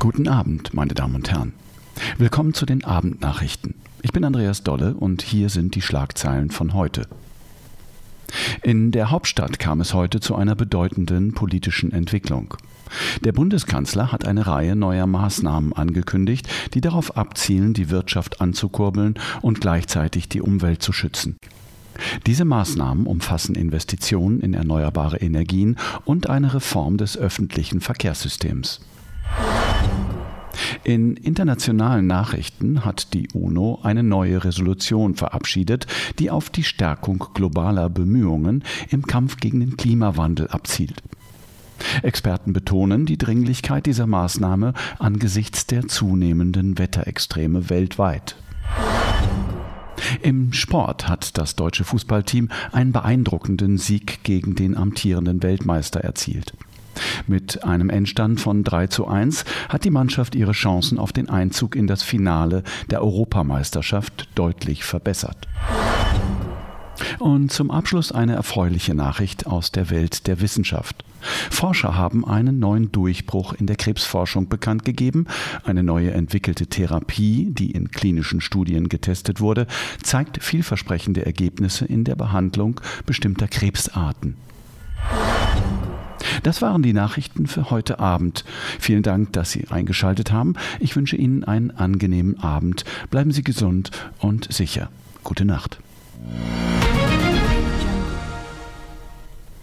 Guten Abend, meine Damen und Herren. Willkommen zu den Abendnachrichten. Ich bin Andreas Dolle und hier sind die Schlagzeilen von heute. In der Hauptstadt kam es heute zu einer bedeutenden politischen Entwicklung. Der Bundeskanzler hat eine Reihe neuer Maßnahmen angekündigt, die darauf abzielen, die Wirtschaft anzukurbeln und gleichzeitig die Umwelt zu schützen. Diese Maßnahmen umfassen Investitionen in erneuerbare Energien und eine Reform des öffentlichen Verkehrssystems. In internationalen Nachrichten hat die UNO eine neue Resolution verabschiedet, die auf die Stärkung globaler Bemühungen im Kampf gegen den Klimawandel abzielt. Experten betonen die Dringlichkeit dieser Maßnahme angesichts der zunehmenden Wetterextreme weltweit. Im Sport hat das deutsche Fußballteam einen beeindruckenden Sieg gegen den amtierenden Weltmeister erzielt. Mit einem Endstand von 3:1 hat die Mannschaft ihre Chancen auf den Einzug in das Finale der Europameisterschaft deutlich verbessert. Und zum Abschluss eine erfreuliche Nachricht aus der Welt der Wissenschaft. Forscher haben einen neuen Durchbruch in der Krebsforschung bekannt gegeben. Eine neue entwickelte Therapie, die in klinischen Studien getestet wurde, zeigt vielversprechende Ergebnisse in der Behandlung bestimmter Krebsarten. Das waren die Nachrichten für heute Abend. Vielen Dank, dass Sie eingeschaltet haben. Ich wünsche Ihnen einen angenehmen Abend. Bleiben Sie gesund und sicher. Gute Nacht.